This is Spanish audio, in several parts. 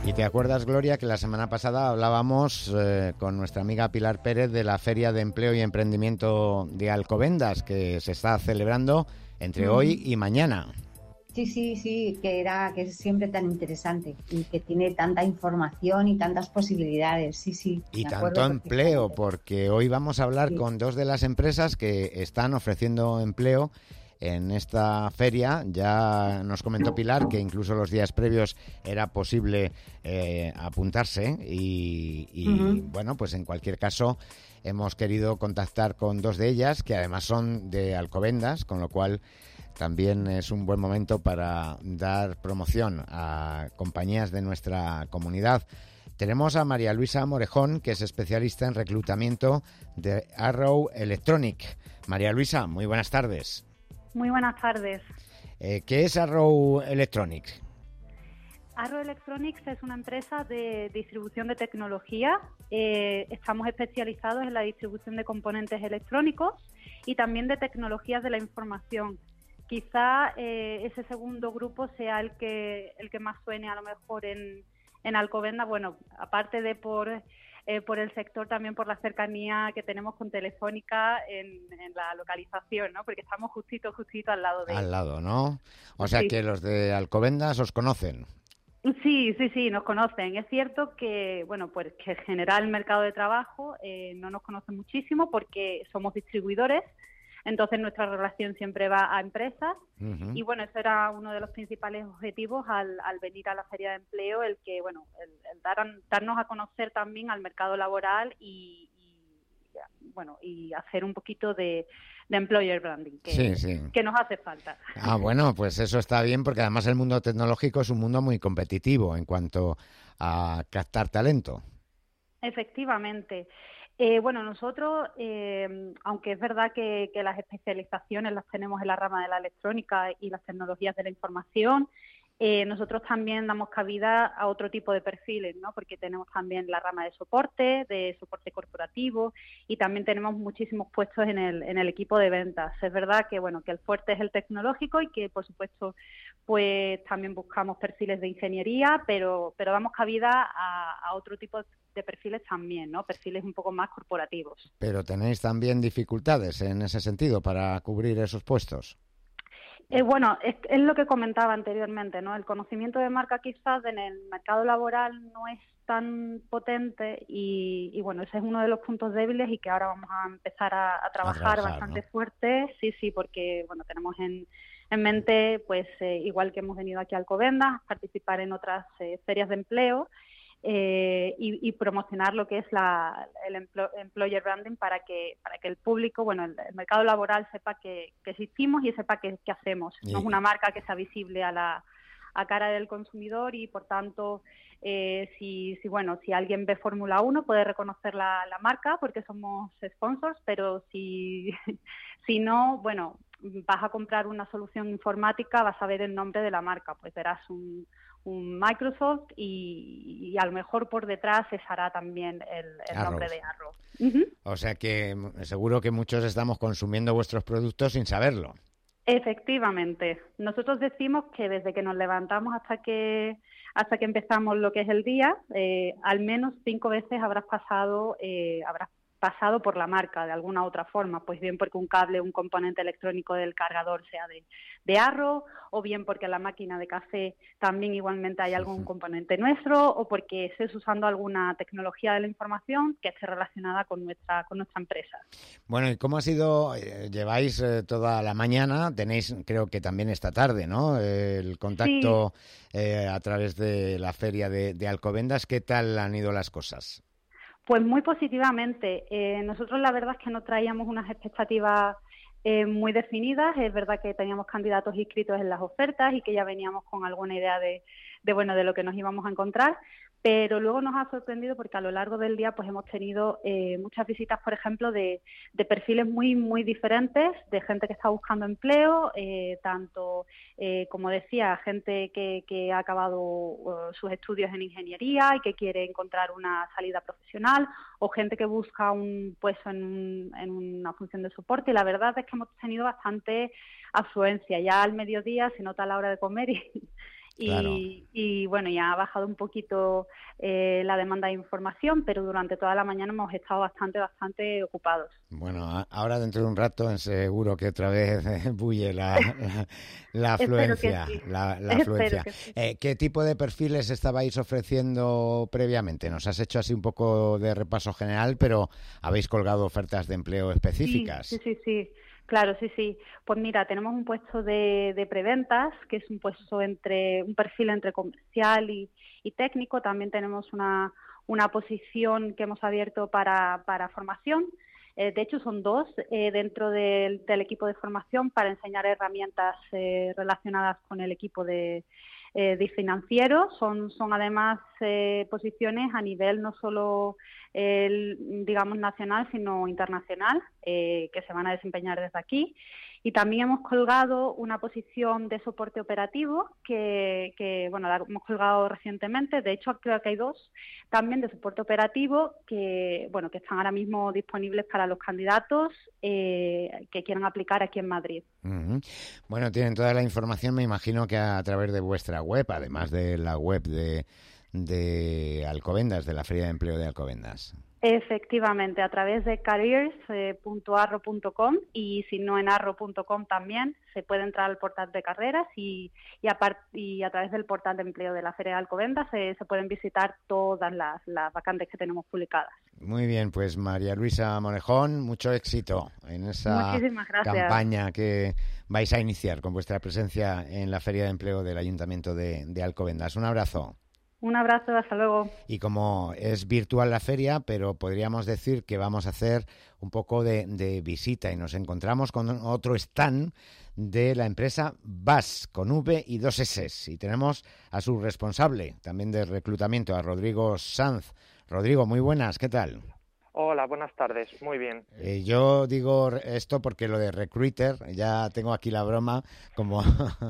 Y te acuerdas, Gloria, que la semana pasada hablábamos con nuestra amiga Pilar Pérez de la Feria de Empleo y Emprendimiento de Alcobendas, que se está celebrando entre hoy y mañana. Sí, que es siempre tan interesante y que tiene tanta información y tantas posibilidades, sí. Y tanto empleo, porque hoy vamos a hablar con dos de las empresas que están ofreciendo empleo en esta feria. Ya nos comentó Pilar que incluso los días previos era posible apuntarse y bueno, pues en cualquier caso hemos querido contactar con dos de ellas, que además son de Alcobendas, con lo cual también es un buen momento para dar promoción a compañías de nuestra comunidad. Tenemos a María Luisa Morejón, que es especialista en reclutamiento de Arrow Electronic. María Luisa, muy buenas tardes. Muy buenas tardes. ¿Qué es Arrow Electronic? Arrow Electronics es una empresa de distribución de tecnología. Estamos especializados en la distribución de componentes electrónicos y también de tecnologías de la información. Quizá ese segundo grupo sea el que más suene a lo mejor en Alcobendas, bueno, aparte de por el sector, también por la cercanía que tenemos con Telefónica en la localización, ¿no? Porque estamos justito al lado de ellos. Al lado, ¿no? O sea que los de Alcobendas os conocen. Sí, nos conocen. Es cierto que, bueno, pues que en general el mercado de trabajo no nos conoce muchísimo porque somos distribuidores. Entonces nuestra relación siempre va a empresas y bueno, eso era uno de los principales objetivos al venir a la Feria de Empleo, el que bueno, el darnos a conocer también al mercado laboral y hacer un poquito de employer branding que nos hace falta. Bueno, pues eso está bien porque además el mundo tecnológico es un mundo muy competitivo en cuanto a captar talento. Efectivamente. Nosotros, aunque es verdad que las especializaciones las tenemos en la rama de la electrónica y las tecnologías de la información, nosotros también damos cabida a otro tipo de perfiles, ¿no? Porque tenemos también la rama de soporte corporativo y también tenemos muchísimos puestos en el equipo de ventas. Es verdad que que el fuerte es el tecnológico y que por supuesto pues también buscamos perfiles de ingeniería, pero damos cabida a otro tipo de perfiles también, ¿no? Perfiles un poco más corporativos. Pero tenéis también dificultades en ese sentido para cubrir esos puestos. Es lo que comentaba anteriormente, ¿no? El conocimiento de marca quizás en el mercado laboral no es tan potente y ese es uno de los puntos débiles y que ahora vamos a empezar a trabajar bastante, ¿no? Fuerte, sí, porque tenemos en mente, pues igual que hemos venido aquí a Alcobendas, participar en otras ferias de empleo y promocionar lo que es el employer branding para que el público, el mercado laboral sepa que existimos y sepa qué hacemos. No es una marca que sea visible a cara del consumidor y por tanto si alguien ve Fórmula 1 puede reconocer la marca porque somos sponsors, pero si no, vas a comprar una solución informática, vas a ver el nombre de la marca, pues verás un Microsoft y a lo mejor por detrás se hará también el nombre de Arrow. O sea que seguro que muchos estamos consumiendo vuestros productos sin saberlo. Efectivamente. Nosotros decimos que desde que nos levantamos hasta que empezamos lo que es el día, al menos 5 veces habrás pasado por la marca de alguna otra forma, pues bien porque un cable, un componente electrónico del cargador sea de Arrow, o bien porque en la máquina de café también igualmente hay algún componente nuestro, o porque estés usando alguna tecnología de la información que esté relacionada con nuestra empresa. Bueno, ¿y cómo ha sido? Lleváis toda la mañana, tenéis creo que también esta tarde, ¿no? El contacto a través de la feria de Alcobendas. ¿Qué tal han ido las cosas? Pues muy positivamente. Nosotros la verdad es que no traíamos unas expectativas muy definidas. Es verdad que teníamos candidatos inscritos en las ofertas y que ya veníamos con alguna idea de lo que nos íbamos a encontrar. Pero luego nos ha sorprendido porque a lo largo del día pues hemos tenido muchas visitas, por ejemplo, de perfiles muy, muy diferentes, de gente que está buscando empleo, tanto, como decía, gente que ha acabado sus estudios en ingeniería y que quiere encontrar una salida profesional, o gente que busca un puesto en una función de soporte. Y la verdad es que hemos tenido bastante afluencia. Ya al mediodía se nota a la hora de comer Claro. Y bueno, ya ha bajado un poquito la demanda de información, pero durante toda la mañana hemos estado bastante ocupados. Bueno, ahora dentro de un rato seguro que otra vez bulle la afluencia. Espero que sí. La Espero afluencia. que sí. ¿Qué tipo de perfiles estabais ofreciendo previamente? Nos has hecho así un poco de repaso general, pero ¿habéis colgado ofertas de empleo específicas? Sí. Claro, sí. Pues mira, tenemos un puesto de preventas, que es un perfil entre comercial y técnico. También tenemos una posición que hemos abierto para formación. De hecho, son dos dentro del equipo de formación para enseñar herramientas relacionadas con el equipo de financiero. Son además posiciones a nivel no solo digamos nacional, sino internacional, que se van a desempeñar desde aquí. Y también hemos colgado una posición de soporte operativo que bueno, la hemos colgado recientemente. De hecho, creo que hay dos también de soporte operativo que bueno, que están ahora mismo disponibles para los candidatos que quieran aplicar aquí en Madrid. Uh-huh. Bueno, tienen toda la información, me imagino que a través de vuestra web, además de la web de Alcobendas, de la Feria de Empleo de Alcobendas. Efectivamente, a través de careers.arro.com y si no en arro.com también se puede entrar al portal de carreras y a través del portal de empleo de la Feria de Alcobendas se pueden visitar todas las vacantes que tenemos publicadas. Muy bien, pues María Luisa Morejón, mucho éxito en esa campaña que vais a iniciar con vuestra presencia en la Feria de Empleo del Ayuntamiento de Alcobendas. Un abrazo. Un abrazo, hasta luego. Y como es virtual la feria, pero podríamos decir que vamos a hacer un poco de visita y nos encontramos con otro stand de la empresa VAS, con V y 2 S. Y tenemos a su responsable también de reclutamiento, a Rodrigo Sanz. Rodrigo, muy buenas, ¿qué tal? Hola, buenas tardes, muy bien. Yo digo esto porque lo de recruiter, ya tengo aquí la broma, como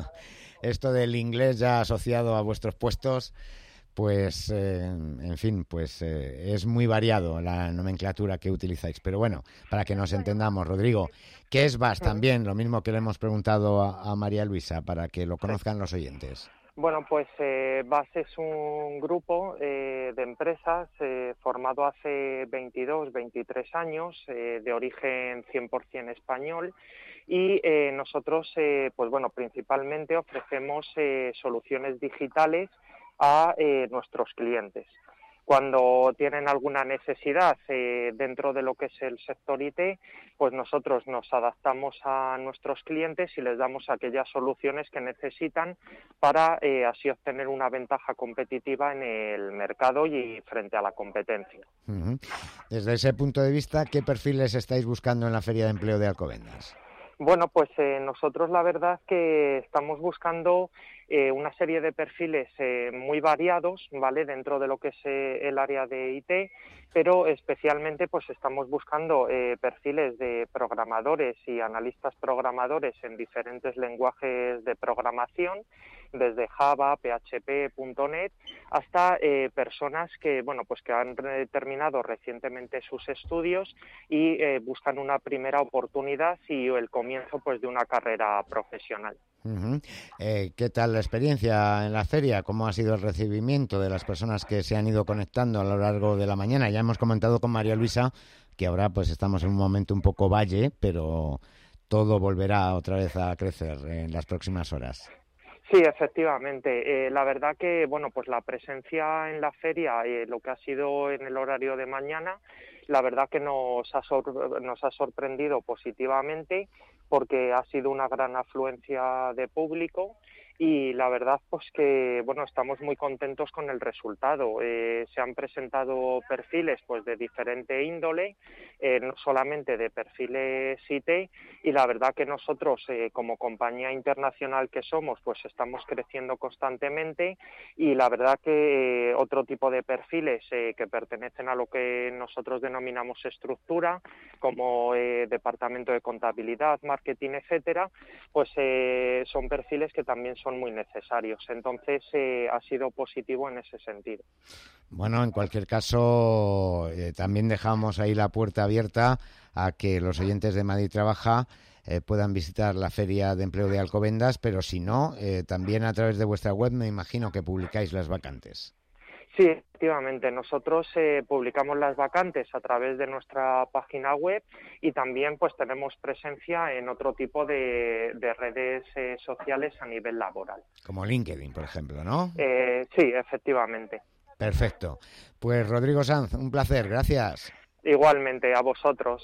esto del inglés ya asociado a vuestros puestos. Pues, en fin, pues es muy variado la nomenclatura que utilizáis. Pero bueno, para que nos entendamos, Rodrigo, ¿qué es VAS también? Lo mismo que le hemos preguntado a María Luisa, para que lo conozcan los oyentes. Bueno, pues VAS es un grupo de empresas formado hace 22, 23 años, de origen 100% español. Y nosotros, pues bueno, principalmente ofrecemos soluciones digitales a nuestros clientes. Cuando tienen alguna necesidad dentro de lo que es el sector IT, pues nosotros nos adaptamos a nuestros clientes y les damos aquellas soluciones que necesitan para así obtener una ventaja competitiva en el mercado y frente a la competencia. Uh-huh. Desde ese punto de vista, ¿qué perfiles estáis buscando en la Feria de Empleo de Alcobendas? Bueno, pues nosotros la verdad que estamos buscando una serie de perfiles muy variados, ¿vale? Dentro de lo que es el área de IT, pero especialmente pues estamos buscando perfiles de programadores y analistas programadores en diferentes lenguajes de programación, desde Java, PHP, .NET, hasta personas que, bueno, pues que han terminado recientemente sus estudios y buscan una primera oportunidad y el comienzo pues de una carrera profesional. Uh-huh. ¿Qué tal la experiencia en la feria? ¿Cómo ha sido el recibimiento de las personas que se han ido conectando a lo largo de la mañana? Ya hemos comentado con María Luisa que ahora pues estamos en un momento un poco valle, pero todo volverá otra vez a crecer en las próximas horas. Sí, efectivamente. La verdad que, bueno, pues la presencia en la feria, lo que ha sido en el horario de mañana, la verdad que nos ha sorprendido positivamente porque ha sido una gran afluencia de público y la verdad pues que, bueno, estamos muy contentos con el resultado. Se han presentado perfiles pues de diferente índole, no solamente de perfiles IT, y la verdad que nosotros como compañía internacional que somos pues estamos creciendo constantemente y la verdad que otro tipo de perfiles que pertenecen a lo que nosotros denominamos estructura, como departamento de contabilidad, marketing, etcétera, pues son perfiles que también son muy necesarios. Entonces ha sido positivo en ese sentido. Bueno, en cualquier caso, también dejamos ahí la puerta abierta a que los oyentes de Madrid Trabaja puedan visitar la Feria de Empleo de Alcobendas, pero si no, también a través de vuestra web me imagino que publicáis las vacantes. Sí, efectivamente. Nosotros publicamos las vacantes a través de nuestra página web y también pues tenemos presencia en otro tipo de redes sociales a nivel laboral. Como LinkedIn, por ejemplo, ¿no? Sí, efectivamente. Perfecto. Pues Rodrigo Sanz, un placer. Gracias. Igualmente, a vosotros.